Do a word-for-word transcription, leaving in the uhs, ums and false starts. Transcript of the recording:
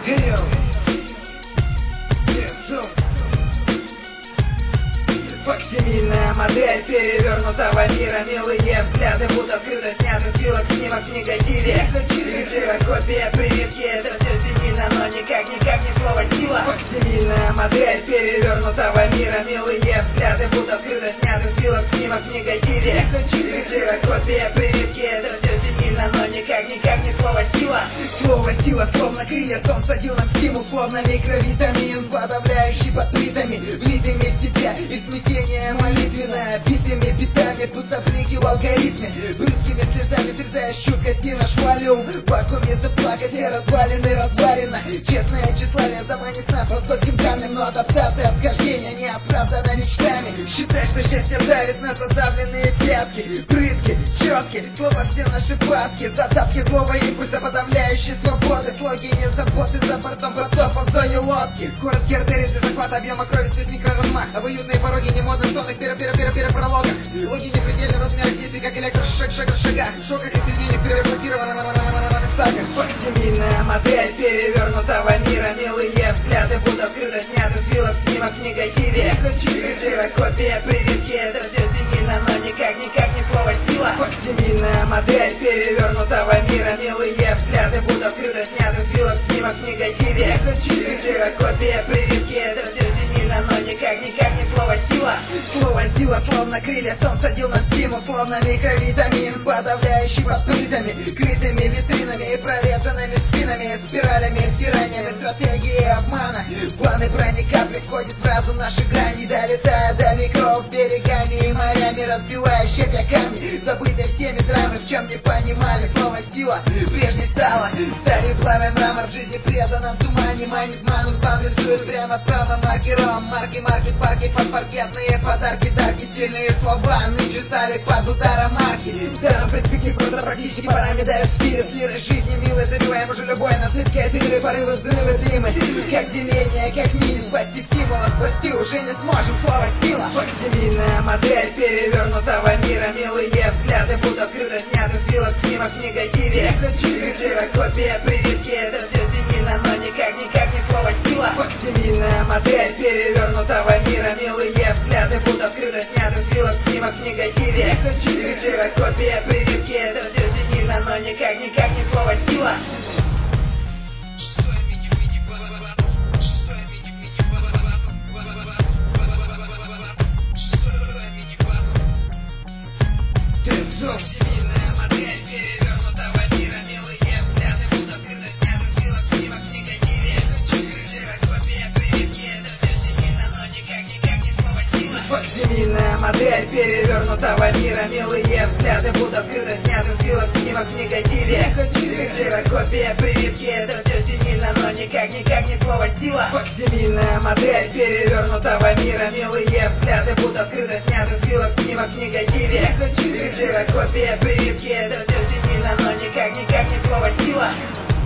Факсимильная модель перевернутого мира. Милые взгляды будто скрыто снятый силок снимок в негативе. Ксерокопия прививки, это все синильно, но никак, никак не слово сила. Факсимильная модель перевернутого мира. Милые взгляды будто скрыто снятый силок снимок в негативе. Ксерокопия прививки, это все синильно, но никак, никак не слово сила. Слово сила, словно крылья, солнце садил нам стимул, словно микровитамин, подавляющий под плитами, влитыми в себя и смятение молитвенное, битыми битами, тут сопляки в алгоритме, брызгими слезами срезаешь чуткости наш валюм, в вакууме заплакать и развалины развалина, честное тщеславие заманит нас высоким камнем, но адаптация отхождения не оправдана мечтами. Считай, что счастье давит на задавленные пятки, брызги, четки, слова все наши паски, задатки злого импульса, подавляющие свободы, слоги не заботы за бортом братов в зоне лодки. Короткие артерии для захвата объема крови, здесь микроразмах, а уютные пороги не модных тонных пера-пера-пера-пера прологах. Логи не предельный размер действий, как электрошок шаг в шагах, шоках и середине переблокировано на на сагах. Факсимильная модель перевернутого мира. Милые взгляды будто скрыто снятый с вилок снимок в негативе. Ксерокопия прививки, это все синильно, но никак, никак не слово сила. Факсимильная модель перевернутого мира. Милые взгляды будто скрыто снятый с вилок снимок в негативе. Ксерокопия прививки, это все синильно, но никак, никак не слово сила. Слово сила, словно крылья, сон садил на стимул, словно микровитамин, подавляющий под плитами, крытыми витринами и прорезанными спинами, спиралями, стираниями, стратегии обмана. Планы броника приходит в разум наши грани, долетая до микров берегами и морями, разбивая щепя камни, забытые всеми драмы, в чем не понимали. Слово сила прежней стала, стали плавя мрамор в жизни преданном тумане, манит манут, бам рисует прямо справа маркером, марки, марки, парки, подпаркетные подарки, дарки, сильные слова нынче стали под ударом марки. Даром перспектив просто практически парами дают стиль, с лирой жизни милой, забиваем уже любой насыпки, отрывы, порывы, взрывы, дымы, как деление, как мини, спасти стимула, спасти уже не сможем, слово сила. Факсимильная модель перевернутого мира. Милые взгляды будто скрыто снятый с вилок снимок в негативе. Ксерокопия прививки, это все синильно, но никак, никак не слово сила. Факсимильная модель перевернутого мира. Милые взгляды будто скрыто снятый с вилок снимок в негативе. Ксерокопия прививки, это все синильно, но никак, никак не слово сила. Факсимильная модель перевернутого мира. Милые взгляды будто скрыто снятый с вилок снимок в негативе. Ксерокопия прививки, это все синильно, но никак, никак не слово сила. Факсимильная модель перевернутого мира. Милые взгляды будто скрыто снятый с вилок снимок в негативе. Ксерокопия прививки, это все синильно, но никак, никак не слово сила. Факсимильная модель перевернутого мира. Милые взгляды будто скрыто снятый с вилок снимок в негативе. Ксерокопия прививки, это все синильно, но никак, никак не слово сила.